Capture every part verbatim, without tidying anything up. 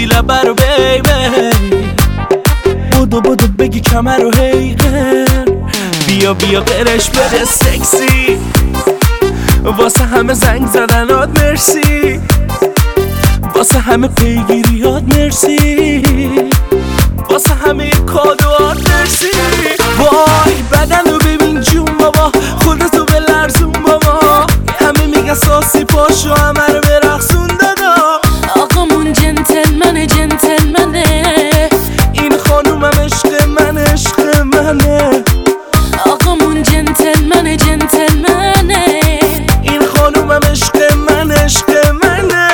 بگیری لبه رو بیبی، بودو بودو بگی کمر رو هیقر، بیا بیا قرش بده سکسی، واسه همه زنگ زدنات مرسی، واسه همه پیگیریات مرسی، واسه همه کادوات مرسی. وای بدن رو ببین جون بابا، خودتو به لرزون بابا، همه میگن ساسی پاشو همه رو برقصون دادا. آقامون جنتلمنه جنتلمنه، این خانومم عشق من عشق منه. آقامون جنتلمنه جنتلمنه، این خانومم عشق من عشق منه.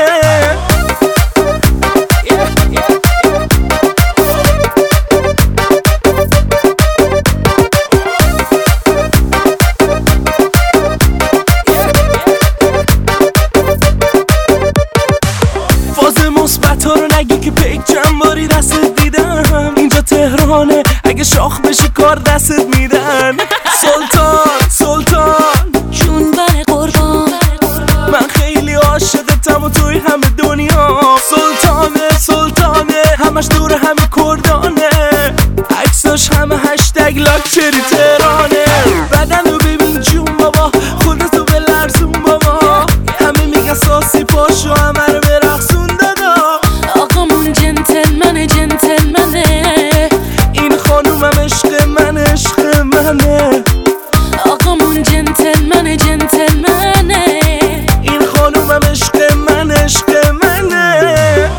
مثبتا رو نگی که پیک چند باری دستت دیدم، اینجا تهرانه اگه شاخ بشه کار دستت میدن. سلطان سلطان جون بر قربان، من خیلی عاشقتم و توی همه دنیا. سلطانه سلطانه همش دور همه کردانه، عکساش همه هشتگ لاکچری تهرانه. بدن رو ببین جون بابا، خودتو به لرزون بابا، همه میگن ساسی پاشو همه رو برقصون دادا. آقامون جنتلمنه جنتلمنه، این خانومم عشق من عشق منه. آقامون جنتلمنه جنتلمنه، این خانومم عشق من عشق منه.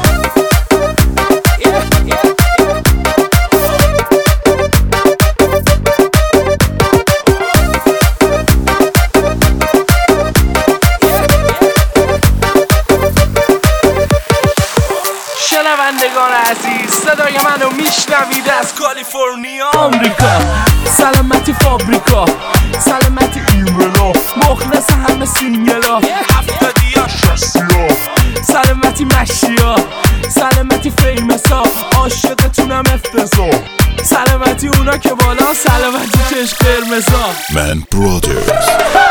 شنوندگان عزیز، صدای منو میشنوید از کالیفرنیا آمریکا. سلامتی فابریکا، سلامتی ایملا، مخلص همه سینگلا، هفتادیا شستیا، سلامتی مشیا، سلامتی فیمسا، عاشقتونم افتضاح، سلامتی اونا که بالا، سلامتی چشم قرمزا. من برادرز